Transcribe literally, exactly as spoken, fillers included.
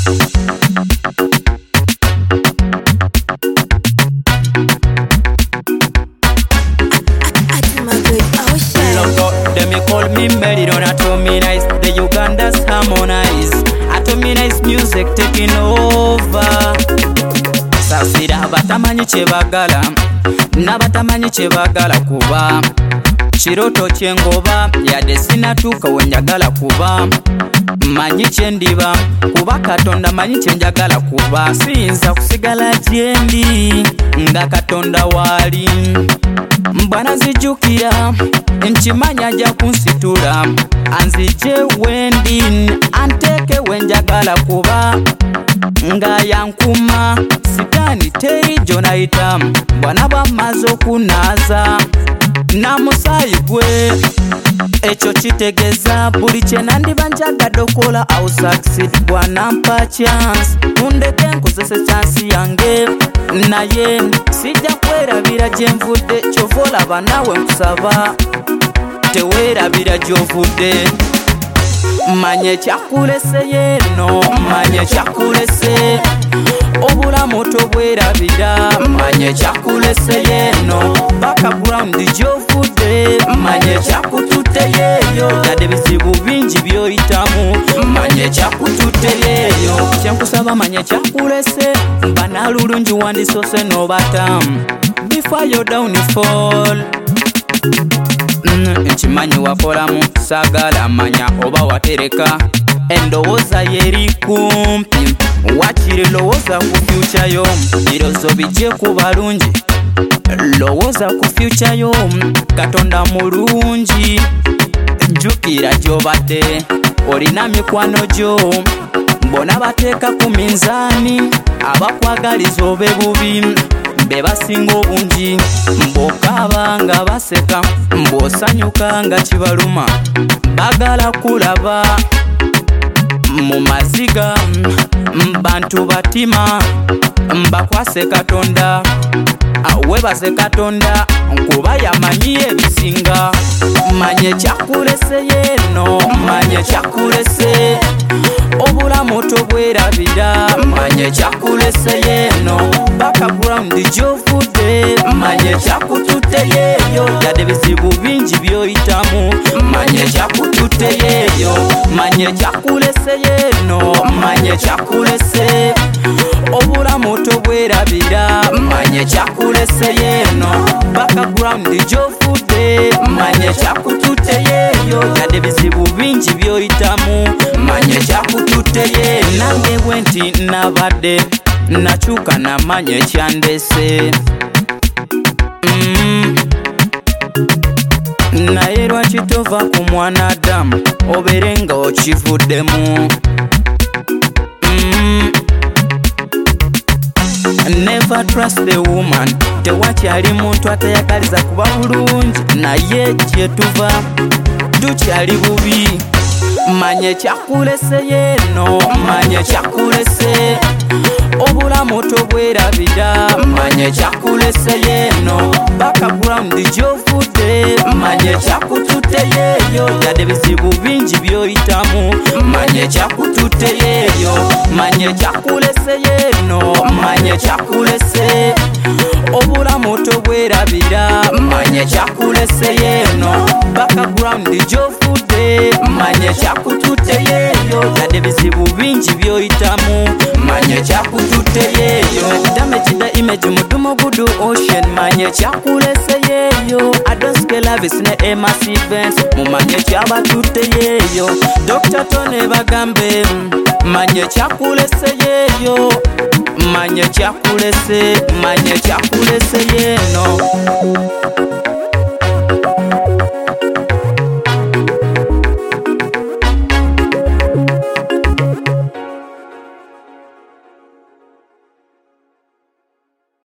They call me Melody, Atomy Nice. The Ugandas harmonize. Atomy Nice music taking over. Sasira batamanyi kyebagala, nabatamanyi kyebagala kuba. Kiroto kyengoba yadde sinatuuka wenjagala kuba. Manyi kyendiba kuba Katonda manyi kyenjagala kuba. Siyinza kusigala gyendi nga Katonda waali. Mbana zijukira nkimanya ajja kunsitula anzije wendi anteke wenjagala kuba nga yankuma sitani teri jonayita bwana bamaze okunaaza namusaayi gwe ekyo kitegeeza buli kye nandiba njagadde okola I'll succeed bwanampa chance mundeke nkozese chance yange naye sijja kwerabira gye nvudde kyova olaba naawe nkusaba teweerabira gy'ovudde manye ekyakulese yeeno manye ekyakulese obulamu tobwerabira manye ekyakulese yeeno background gy'ovudde manye ekyakututte yeeyo yadde bizibu bingi byoyitamu manye ekyakututte yeeyo kyenkusaba manye ekyakulese banalulungi wandisoose n'obatamu before your downfall. Nkimanyi wakolamu saagala manya oba watereka endowooza yeri kumpi wakiri lowooza ku future yo birozo bijje ku balungi lowooza ku future yo Katonda mulungi jjukira gy'obadde olina mikwano gyo bona bateeka ku minzaani abakwagaliza obe bubi be basinga obungi mb'okaaba nga baseka mb'osanyuka nga kibaluma bagala kulaba mu maziga bantu batima mbakwase Katonda webaze Katonda nkuba yamanyi ebisinga manye ekyakulese yeeno manye ekyakulese obulamu tobwerabira manye ekyakulese yeeno background gy'ovudde manye ekyakututte yeeyo yadde bizibu bingi byoyitamu manye ekyakututte yeeyo manye ekyakulese yeeno manye ekyakulese obulamu tobwerabira manye ekyakulese yeeno background gy'ovudde manye ekyakututte yeeyo yadde bizibu bingi byoyitamu manye ekyakututte yeeyo nange bwe nti nabadde nakyuka namanya ekyandese mm. naye lwaki tova ku mwana Adamu obeere nga okivuddemu mm. Never trust the woman tewakyali muntu atayagaliza kuba bulungi naye kyetuva tukyali bubi manye ekyakulese yeeno manye ekyakulese obulamu tobwerabira manye ekyakulese yeeno background gy'ovudde manye ekyakututte yeeyo yadde bizibu bingi byoyitamu manye ekyakututte yeeyo manye ekyakulese yeeno manye ekyakulese obulamu tobwerabira manye ekyakulese yeeno background gy'ovudde manye ekyakututte yeeyo yadde bizibu bingi byoyitamu manye ekyakututte yeeyo damage the image mudumo gudu ocean manye ekyakulese yeeyo adoske lavis ne emasivens mumanye ekyabatutte yeeyo Doctor Tone bagambe manye ekyakulese yeeyo manye ekyakulese manye ekyakulese yeeno